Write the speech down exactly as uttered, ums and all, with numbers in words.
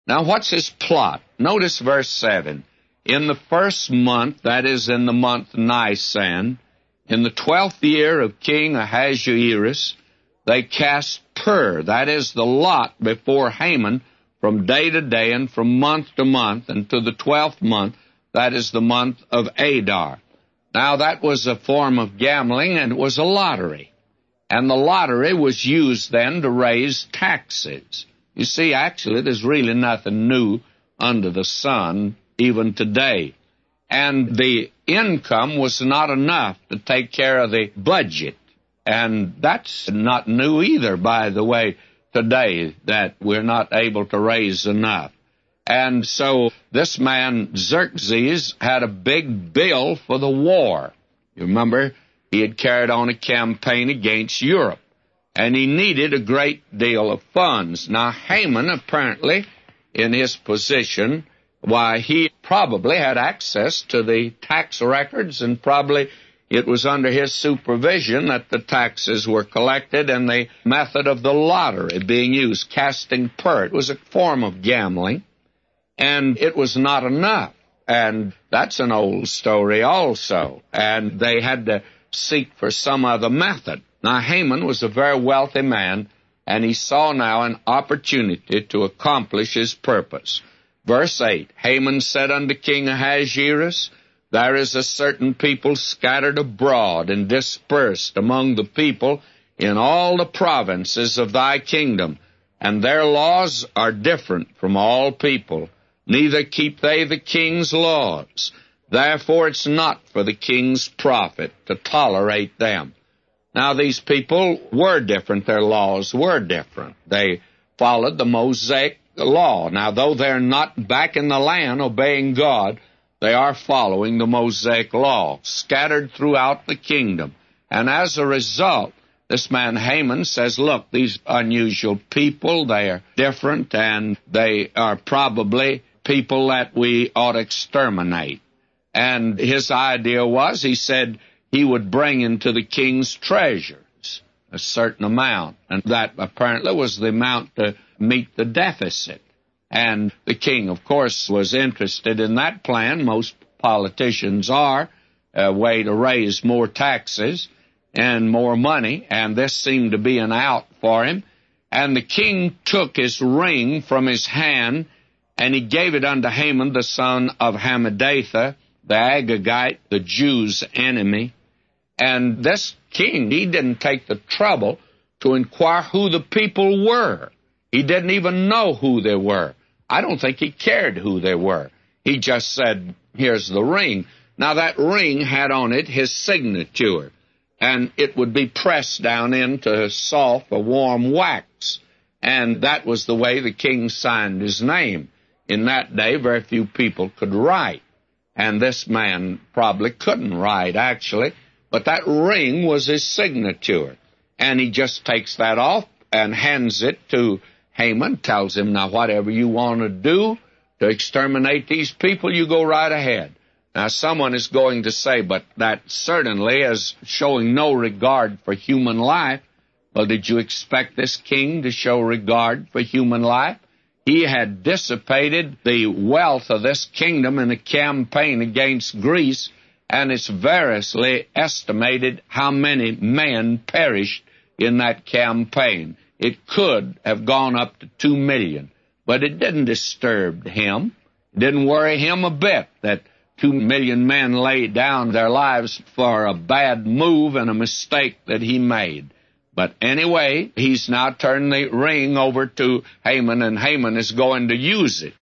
Now, what's his plot? Notice verse seven. In the first month, that is in the month Nisan, in the twelfth year of King Ahasuerus, they cast pur, that is the lot, before Haman from day to day and from month to month, and to the twelfth month, that is the month of Adar. Now, that was a form of gambling, and it was a lottery. And the lottery was used then to raise taxes. You see, actually, there's really nothing new under the sun, even today. And the income was not enough to take care of the budget. And that's not new either, by the way, today, that we're not able to raise enough. And so this man, Xerxes, had a big bill for the war. You remember, he had carried on a campaign against Europe, and he needed a great deal of funds. Now, Haman, apparently, in his position, why, he probably had access to the tax records, and probably it was under his supervision that the taxes were collected and the method of the lottery being used, casting pur. It was a form of gambling, and it was not enough. And that's an old story also. And they had to seek for some other method. Now, Haman was a very wealthy man, and he saw now an opportunity to accomplish his purpose. Verse eight, Haman said unto King Ahasuerus, There is a certain people scattered abroad and dispersed among the people in all the provinces of thy kingdom, and their laws are different from all people. Neither keep they the king's laws. Therefore it's not for the king's profit to tolerate them. Now, these people were different. Their laws were different. They followed the Mosaic law. Now, though they're not back in the land obeying God, they are following the Mosaic law, scattered throughout the kingdom. And as a result, this man Haman says, look, these unusual people, they are different, and they are probably people that we ought to exterminate. And his idea was, he said, he would bring into the king's treasures a certain amount, and that apparently was the amount to meet the deficit. And the king, of course, was interested in that plan. Most politicians are, a way to raise more taxes and more money, and this seemed to be an out for him. And the king took his ring from his hand, and he gave it unto Haman, the son of Hammedatha, the Agagite, the Jews' enemy. And this king, he didn't take the trouble to inquire who the people were. He didn't even know who they were. I don't think he cared who they were. He just said, here's the ring. Now, that ring had on it his signature, and it would be pressed down into soft or warm wax. And that was the way the king signed his name. In that day, very few people could write. And this man probably couldn't write, actually. But that ring was his signature. And he just takes that off and hands it to Haman, tells him, now, whatever you want to do to exterminate these people, you go right ahead. Now, someone is going to say, but that certainly is showing no regard for human life. Well, did you expect this king to show regard for human life? He had dissipated the wealth of this kingdom in a campaign against Greece, and it's variously estimated how many men perished in that campaign. It could have gone up to two million, but it didn't disturb him. It didn't worry him a bit that two million men laid down their lives for a bad move and a mistake that he made. But anyway, he's now turned the ring over to Haman, and Haman is going to use it.